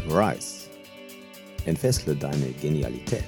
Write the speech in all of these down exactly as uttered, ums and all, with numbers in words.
Rise. Entfessle deine Genialität.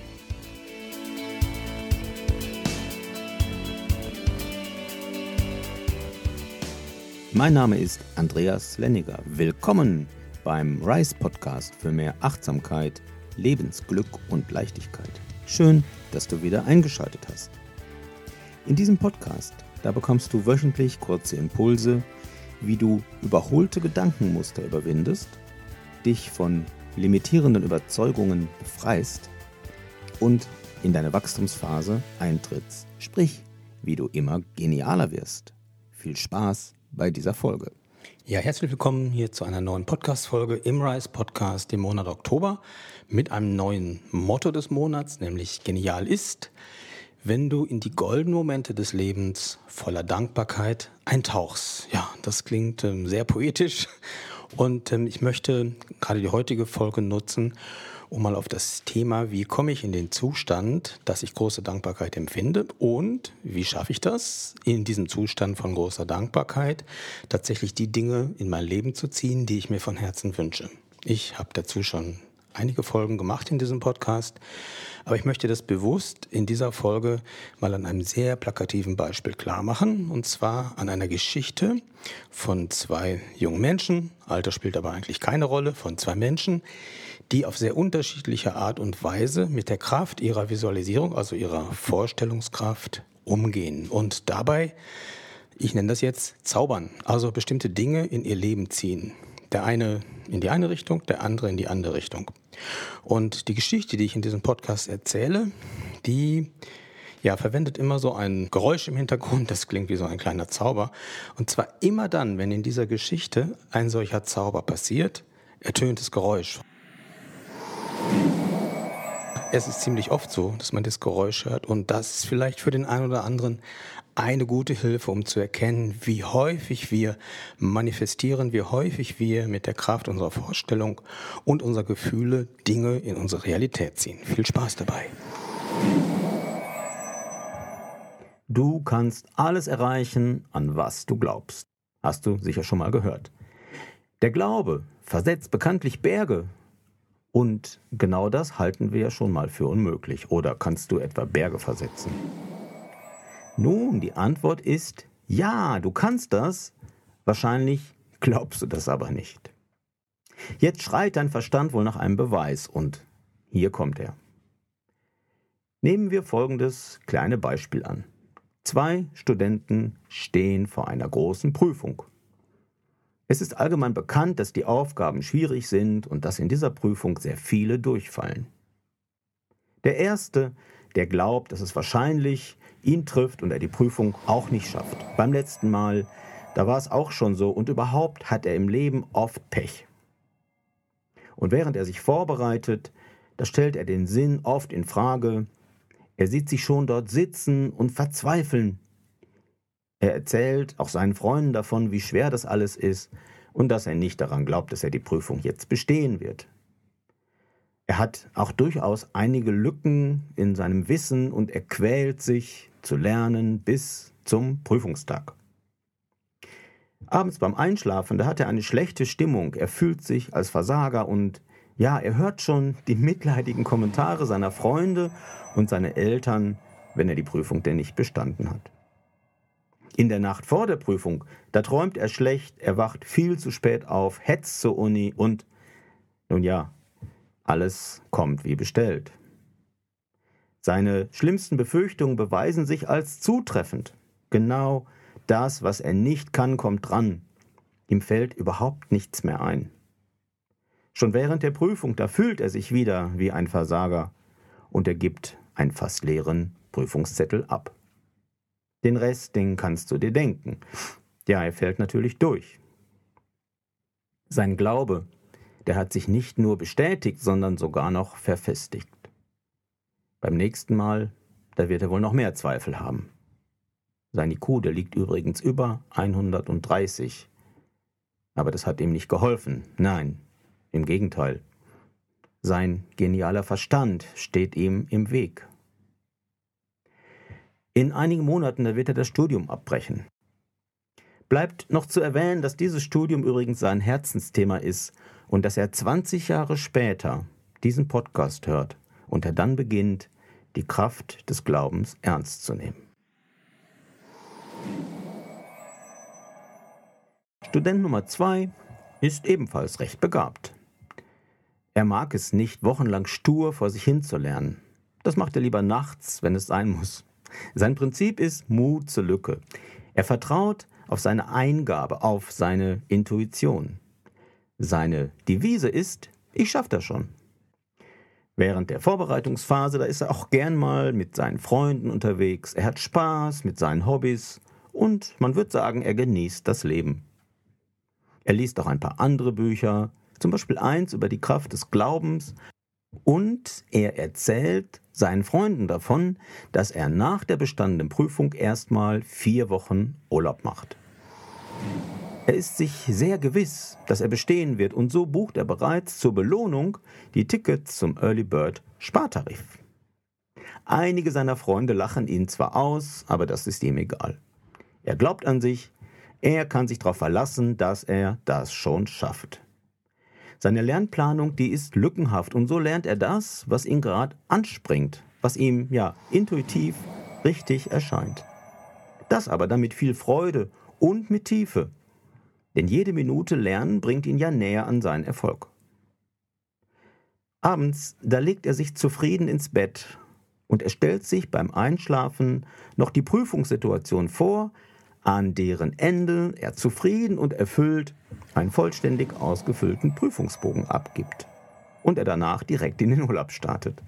Mein Name ist Andreas Lenniger. Willkommen beim Rise Podcast für mehr Achtsamkeit, Lebensglück und Leichtigkeit. Schön, dass du wieder eingeschaltet hast. In diesem Podcast, da bekommst du wöchentlich kurze Impulse, wie du überholte Gedankenmuster überwindest, dich von limitierenden Überzeugungen befreist und in deine Wachstumsphase eintrittst. Sprich, wie du immer genialer wirst. Viel Spaß bei dieser Folge. Ja, herzlich willkommen hier zu einer neuen Podcast-Folge im Rise Podcast im Monat Oktober mit einem neuen Motto des Monats, nämlich genial ist, wenn du in die goldenen Momente des Lebens voller Dankbarkeit eintauchst. Ja, das klingt ähm, sehr poetisch und ähm, ich möchte gerade die heutige Folge nutzen, um mal auf das Thema, wie komme ich in den Zustand, dass ich große Dankbarkeit empfinde und wie schaffe ich das, in diesem Zustand von großer Dankbarkeit tatsächlich die Dinge in mein Leben zu ziehen, die ich mir von Herzen wünsche. Ich habe dazu schon einige Folgen gemacht in diesem Podcast, aber ich möchte das bewusst in dieser Folge mal an einem sehr plakativen Beispiel klar machen, und zwar an einer Geschichte von zwei jungen Menschen, Alter spielt aber eigentlich keine Rolle, von zwei Menschen, die auf sehr unterschiedliche Art und Weise mit der Kraft ihrer Visualisierung, also ihrer Vorstellungskraft, umgehen und dabei, ich nenne das jetzt zaubern, also bestimmte Dinge in ihr Leben ziehen. Der eine in die eine Richtung, der andere in die andere Richtung. Und die Geschichte, die ich in diesem Podcast erzähle, die ja, verwendet immer so ein Geräusch im Hintergrund, das klingt wie so ein kleiner Zauber. Und zwar immer dann, wenn in dieser Geschichte ein solcher Zauber passiert, ertönt das Geräusch. Es ist ziemlich oft so, dass man das Geräusch hört, und das ist vielleicht für den einen oder anderen eine gute Hilfe, um zu erkennen, wie häufig wir manifestieren, wie häufig wir mit der Kraft unserer Vorstellung und unserer Gefühle Dinge in unsere Realität ziehen. Viel Spaß dabei. Du kannst alles erreichen, an was du glaubst. Hast du sicher schon mal gehört. Der Glaube versetzt bekanntlich Berge. Und genau das halten wir ja schon mal für unmöglich. Oder kannst du etwa Berge versetzen? Nun, die Antwort ist ja, du kannst das. Wahrscheinlich glaubst du das aber nicht. Jetzt schreit dein Verstand wohl nach einem Beweis, und hier kommt er. Nehmen wir folgendes kleine Beispiel an. Zwei Studenten stehen vor einer großen Prüfung. Es ist allgemein bekannt, dass die Aufgaben schwierig sind und dass in dieser Prüfung sehr viele durchfallen. Der Erste, der glaubt, dass es wahrscheinlich ihn trifft und er die Prüfung auch nicht schafft. Beim letzten Mal, da war es auch schon so, und überhaupt hat er im Leben oft Pech. Und während er sich vorbereitet, da stellt er den Sinn oft in Frage. Er sieht sich schon dort sitzen und verzweifeln. Er erzählt auch seinen Freunden davon, wie schwer das alles ist und dass er nicht daran glaubt, dass er die Prüfung jetzt bestehen wird. Er hat auch durchaus einige Lücken in seinem Wissen und er quält sich zu lernen bis zum Prüfungstag. Abends beim Einschlafen, da hat er eine schlechte Stimmung. Er fühlt sich als Versager und ja, er hört schon die mitleidigen Kommentare seiner Freunde und seiner Eltern, wenn er die Prüfung denn nicht bestanden hat. In der Nacht vor der Prüfung, da träumt er schlecht, er wacht viel zu spät auf, hetzt zur Uni und, nun ja, alles kommt wie bestellt. Seine schlimmsten Befürchtungen beweisen sich als zutreffend. Genau das, was er nicht kann, kommt dran. Ihm fällt überhaupt nichts mehr ein. Schon während der Prüfung, da fühlt er sich wieder wie ein Versager und er gibt einen fast leeren Prüfungszettel ab. Den Rest, den kannst du dir denken. Ja, er fällt natürlich durch. Sein Glaube, der hat sich nicht nur bestätigt, sondern sogar noch verfestigt. Beim nächsten Mal, da wird er wohl noch mehr Zweifel haben. Sein I Q, der liegt übrigens über hundertdreißig. Aber das hat ihm nicht geholfen. Nein, im Gegenteil. Sein genialer Verstand steht ihm im Weg. In einigen Monaten, da wird er das Studium abbrechen. Bleibt noch zu erwähnen, dass dieses Studium übrigens sein Herzensthema ist und dass er zwanzig Jahre später diesen Podcast hört und er dann beginnt, die Kraft des Glaubens ernst zu nehmen. Student Nummer zwei ist ebenfalls recht begabt. Er mag es nicht, wochenlang stur vor sich hin zu lernen. Das macht er lieber nachts, wenn es sein muss. Sein Prinzip ist Mut zur Lücke. Er vertraut auf seine Eingabe, auf seine Intuition. Seine Devise ist, ich schaffe das schon. Während der Vorbereitungsphase, da ist er auch gern mal mit seinen Freunden unterwegs. Er hat Spaß mit seinen Hobbys und man wird sagen, er genießt das Leben. Er liest auch ein paar andere Bücher, zum Beispiel eins über die Kraft des Glaubens, und er erzählt seinen Freunden davon, dass er nach der bestandenen Prüfung erstmal vier Wochen Urlaub macht. Er ist sich sehr gewiss, dass er bestehen wird, und so bucht er bereits zur Belohnung die Tickets zum Early Bird Spartarif. Einige seiner Freunde lachen ihn zwar aus, aber das ist ihm egal. Er glaubt an sich, er kann sich darauf verlassen, dass er das schon schafft. Seine Lernplanung, die ist lückenhaft, und so lernt er das, was ihn gerade anspringt, was ihm ja intuitiv richtig erscheint. Das aber dann mit viel Freude und mit Tiefe, denn jede Minute Lernen bringt ihn ja näher an seinen Erfolg. Abends, da legt er sich zufrieden ins Bett und er stellt sich beim Einschlafen noch die Prüfungssituation vor, an deren Ende er zufrieden und erfüllt einen vollständig ausgefüllten Prüfungsbogen abgibt und er danach direkt in den Urlaub startet.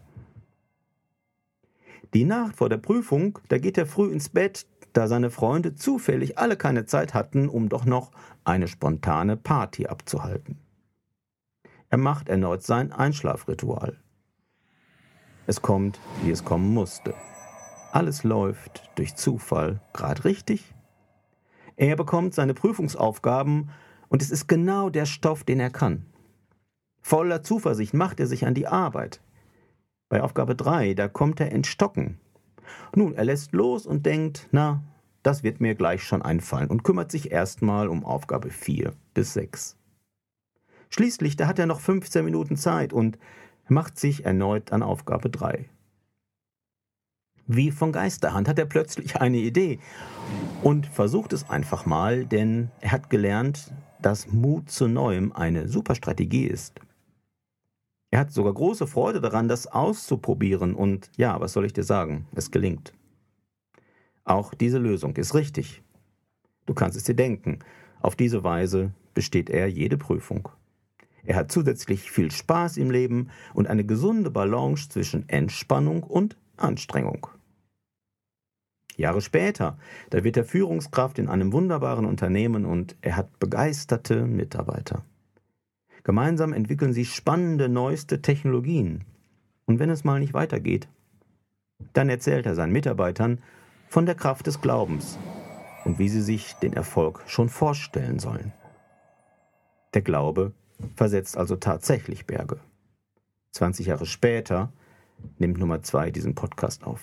Die Nacht vor der Prüfung, da geht er früh ins Bett, da seine Freunde zufällig alle keine Zeit hatten, um doch noch eine spontane Party abzuhalten. Er macht erneut sein Einschlafritual. Es kommt, wie es kommen musste. Alles läuft durch Zufall gerade richtig. Er bekommt seine Prüfungsaufgaben und es ist genau der Stoff, den er kann. Voller Zuversicht macht er sich an die Arbeit. Bei Aufgabe drei, da kommt er ins Stocken. Nun, er lässt los und denkt, na, das wird mir gleich schon einfallen, und kümmert sich erstmal um Aufgabe vier bis sechs. Schließlich, da hat er noch fünfzehn Minuten Zeit und macht sich erneut an Aufgabe drei. Wie von Geisterhand hat er plötzlich eine Idee und versucht es einfach mal, denn er hat gelernt, dass Mut zu Neuem eine super Strategie ist. Er hat sogar große Freude daran, das auszuprobieren, und ja, was soll ich dir sagen, es gelingt. Auch diese Lösung ist richtig. Du kannst es dir denken, auf diese Weise besteht er jede Prüfung. Er hat zusätzlich viel Spaß im Leben und eine gesunde Balance zwischen Entspannung und Anstrengung. Jahre später, da wird er Führungskraft in einem wunderbaren Unternehmen und er hat begeisterte Mitarbeiter. Gemeinsam entwickeln sie spannende, neueste Technologien. Und wenn es mal nicht weitergeht, dann erzählt er seinen Mitarbeitern von der Kraft des Glaubens und wie sie sich den Erfolg schon vorstellen sollen. Der Glaube versetzt also tatsächlich Berge. zwanzig Jahre später nimmt Nummer zwei diesen Podcast auf.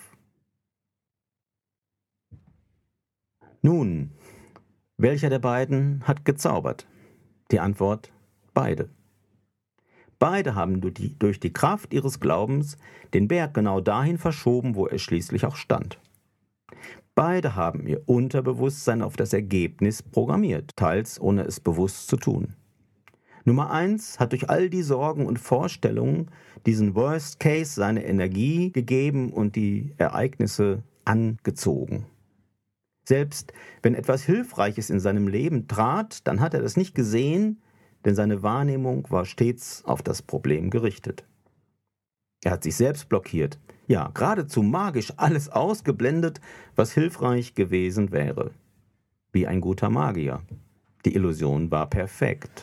Nun, welcher der beiden hat gezaubert? Die Antwort: beide. Beide haben durch die, durch die Kraft ihres Glaubens den Berg genau dahin verschoben, wo er schließlich auch stand. Beide haben ihr Unterbewusstsein auf das Ergebnis programmiert, teils ohne es bewusst zu tun. Nummer eins hat durch all die Sorgen und Vorstellungen diesen Worst Case seine Energie gegeben und die Ereignisse angezogen. Selbst wenn etwas Hilfreiches in seinem Leben trat, dann hat er das nicht gesehen, denn seine Wahrnehmung war stets auf das Problem gerichtet. Er hat sich selbst blockiert, ja, geradezu magisch alles ausgeblendet, was hilfreich gewesen wäre. Wie ein guter Magier. Die Illusion war perfekt.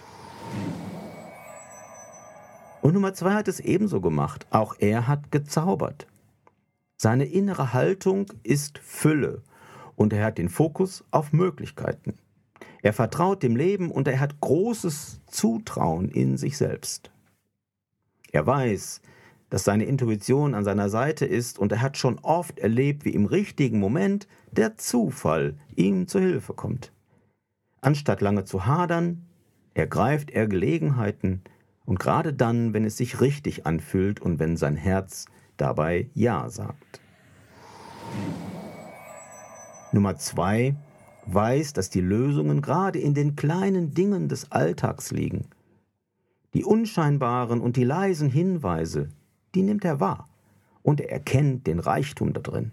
Und Nummer zwei hat es ebenso gemacht. Auch er hat gezaubert. Seine innere Haltung ist Fülle und er hat den Fokus auf Möglichkeiten. Er vertraut dem Leben und er hat großes Zutrauen in sich selbst. Er weiß, dass seine Intuition an seiner Seite ist und er hat schon oft erlebt, wie im richtigen Moment der Zufall ihm zur Hilfe kommt. Anstatt lange zu hadern, ergreift er Gelegenheiten Und gerade dann, wenn es sich richtig anfühlt und wenn sein Herz dabei Ja sagt. Nummer zwei weiß, dass die Lösungen gerade in den kleinen Dingen des Alltags liegen. Die unscheinbaren und die leisen Hinweise, die nimmt er wahr und er erkennt den Reichtum da drin.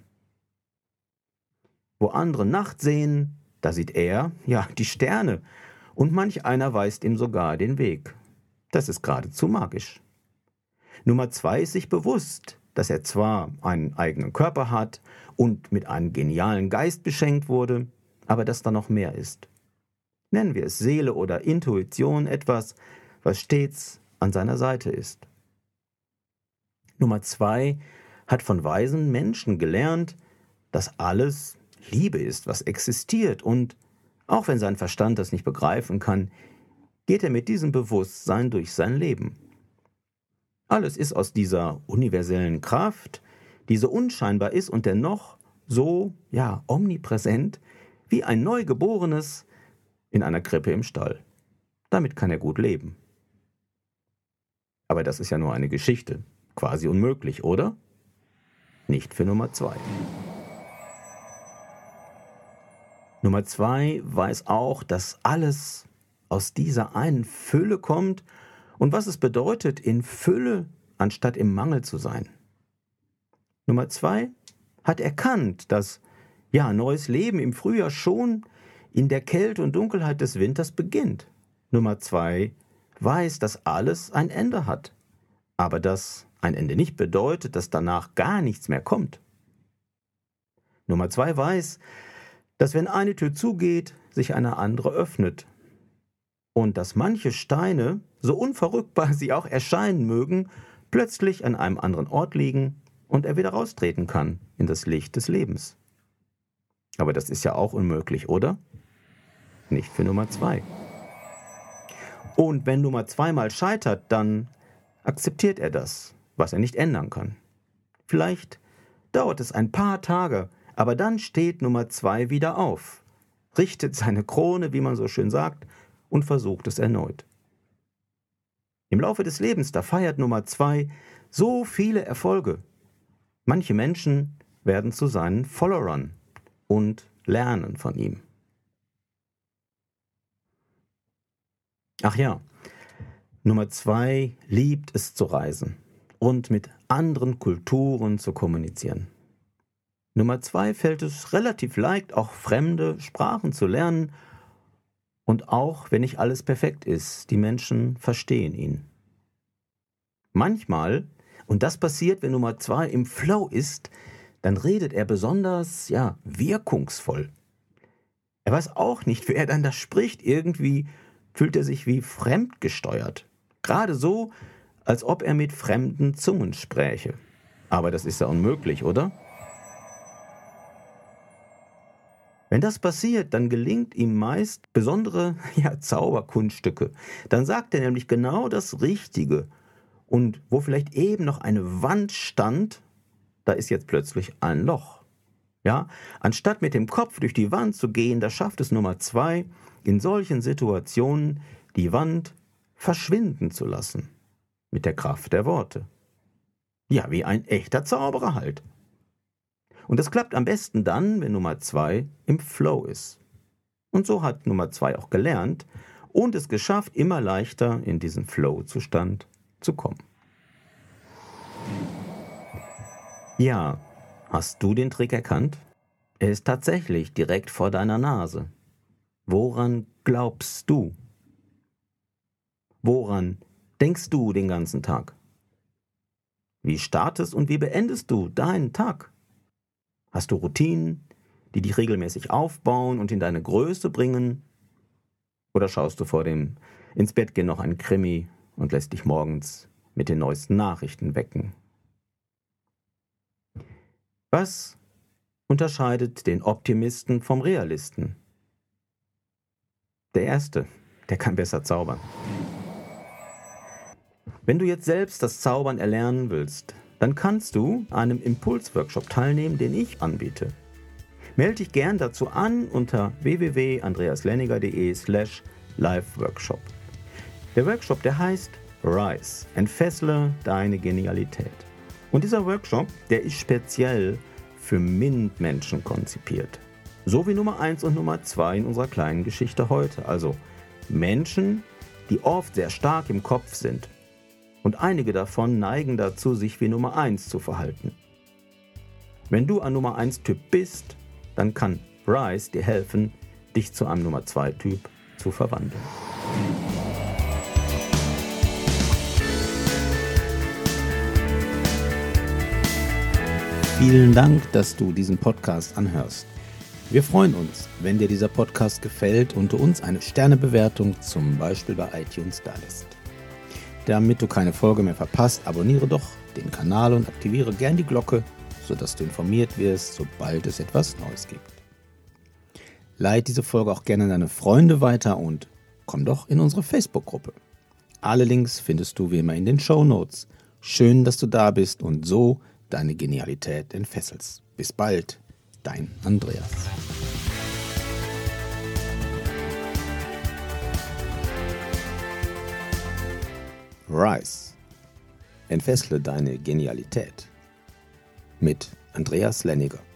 Wo andere Nacht sehen, da sieht er, ja, die Sterne und manch einer weist ihm sogar den Weg. Das ist geradezu magisch. Nummer zwei ist sich bewusst, dass er zwar einen eigenen Körper hat und mit einem genialen Geist beschenkt wurde, aber dass da noch mehr ist. Nennen wir es Seele oder Intuition, etwas, was stets an seiner Seite ist. Nummer zwei hat von weisen Menschen gelernt, dass alles Liebe ist, was existiert, und auch wenn sein Verstand das nicht begreifen kann, geht er mit diesem Bewusstsein durch sein Leben. Alles ist aus dieser universellen Kraft, die so unscheinbar ist und dennoch so, ja, omnipräsent wie ein Neugeborenes in einer Krippe im Stall. Damit kann er gut leben. Aber das ist ja nur eine Geschichte. Quasi unmöglich, oder? Nicht für Nummer zwei. Nummer zwei weiß auch, dass alles aus dieser einen Fülle kommt und was es bedeutet, in Fülle anstatt im Mangel zu sein. Nummer zwei hat erkannt, dass ja neues Leben im Frühjahr schon in der Kälte und Dunkelheit des Winters beginnt. Nummer zwei weiß, dass alles ein Ende hat, aber dass ein Ende nicht bedeutet, dass danach gar nichts mehr kommt. Nummer zwei weiß, dass wenn eine Tür zugeht, sich eine andere öffnet und dass manche Steine, so unverrückbar sie auch erscheinen mögen, plötzlich an einem anderen Ort liegen und er wieder raustreten kann in das Licht des Lebens. Aber das ist ja auch unmöglich, oder? Nicht für Nummer zwei. Und wenn Nummer zwei mal scheitert, dann akzeptiert er das, was er nicht ändern kann. Vielleicht dauert es ein paar Tage, aber dann steht Nummer zwei wieder auf, richtet seine Krone, wie man so schön sagt, und versucht es erneut. Im Laufe des Lebens, da feiert Nummer zwei so viele Erfolge. Manche Menschen werden zu seinen Followern und lernen von ihm. Ach ja, Nummer zwei liebt es zu reisen und mit anderen Kulturen zu kommunizieren. Nummer zwei fällt es relativ leicht, auch fremde Sprachen zu lernen. Und auch wenn nicht alles perfekt ist, die Menschen verstehen ihn. Manchmal, und das passiert, wenn Nummer zwei im Flow ist, dann redet er besonders, ja, wirkungsvoll. Er weiß auch nicht, wie er dann da spricht. Irgendwie fühlt er sich wie fremdgesteuert. Gerade so, als ob er mit fremden Zungen spräche. Aber das ist ja unmöglich, oder? Wenn das passiert, dann gelingt ihm meist besondere ja, Zauberkunststücke. Dann sagt er nämlich genau das Richtige. Und wo vielleicht eben noch eine Wand stand, da ist jetzt plötzlich ein Loch. Ja, anstatt mit dem Kopf durch die Wand zu gehen, da schafft es Nummer zwei, in solchen Situationen die Wand verschwinden zu lassen. Mit der Kraft der Worte. Ja, wie ein echter Zauberer halt. Und das klappt am besten dann, wenn Nummer zwei im Flow ist. Und so hat Nummer zwei auch gelernt und es geschafft, immer leichter in diesen Flow-Zustand zu kommen. Ja, hast du den Trick erkannt? Er ist tatsächlich direkt vor deiner Nase. Woran glaubst du? Woran denkst du den ganzen Tag? Wie startest und wie beendest du deinen Tag? Hast du Routinen, die dich regelmäßig aufbauen und in deine Größe bringen? Oder schaust du vor dem ins Bett gehen noch einen Krimi und lässt dich morgens mit den neuesten Nachrichten wecken? Was unterscheidet den Optimisten vom Realisten? Der Erste, der kann besser zaubern. Wenn du jetzt selbst das Zaubern erlernen willst, dann kannst du an einem Impulsworkshop teilnehmen, den ich anbiete. Melde dich gern dazu an unter w w w punkt andreaslenniger punkt de slash live workshop. Der Workshop, der heißt Rise. Entfessle deine Genialität. Und dieser Workshop, der ist speziell für MINT-Menschen konzipiert. So wie Nummer eins und Nummer zwei in unserer kleinen Geschichte heute. Also Menschen, die oft sehr stark im Kopf sind. Und einige davon neigen dazu, sich wie Nummer eins zu verhalten. Wenn du ein Nummer eins Typ bist, dann kann Rise dir helfen, dich zu einem Nummer zwei Typ zu verwandeln. Vielen Dank, dass du diesen Podcast anhörst. Wir freuen uns, wenn dir dieser Podcast gefällt und du uns eine Sternebewertung zum Beispiel bei iTunes dalässt. Damit du keine Folge mehr verpasst, abonniere doch den Kanal und aktiviere gern die Glocke, sodass du informiert wirst, sobald es etwas Neues gibt. Leite diese Folge auch gerne an deine Freunde weiter und komm doch in unsere Facebook-Gruppe. Alle Links findest du wie immer in den Shownotes. Schön, dass du da bist und so deine Genialität entfesselst. Bis bald, dein Andreas. Rise. Entfessle deine Genialität. Mit Andreas Lenniger.